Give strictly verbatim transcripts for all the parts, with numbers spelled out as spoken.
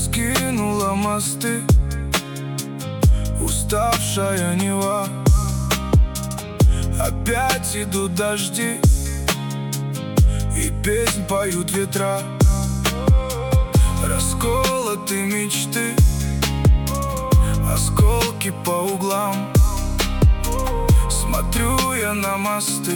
раскинула мосты, уставшая Нева. Опять идут дожди, и песнь поют ветра. Расколоты мечты, осколки по углам. Смотрю я на мосты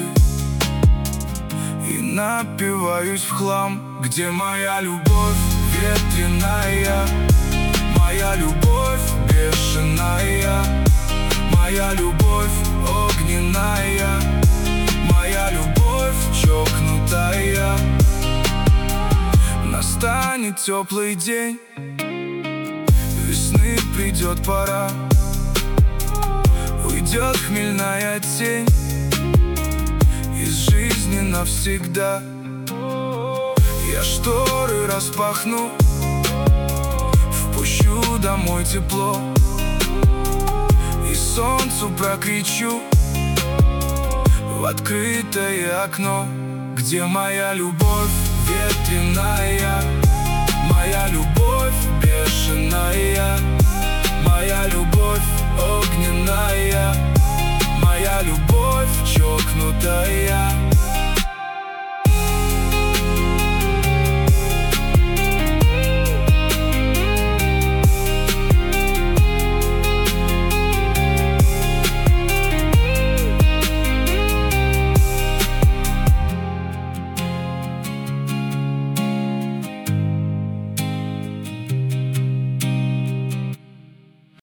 и напиваюсь в хлам. Где моя любовь ветреная, моя любовь бешеная, моя любовь огненная, моя любовь чокнутая? Настанет теплый день, весны придет пора, уйдет хмельная тень из жизни навсегда. Я шторы распахну, впущу домой тепло и солнцу прокричу в открытое окно. Где моя любовь ветреная, моя любовь бешеная, моя любовь огненная, моя любовь чокнутая?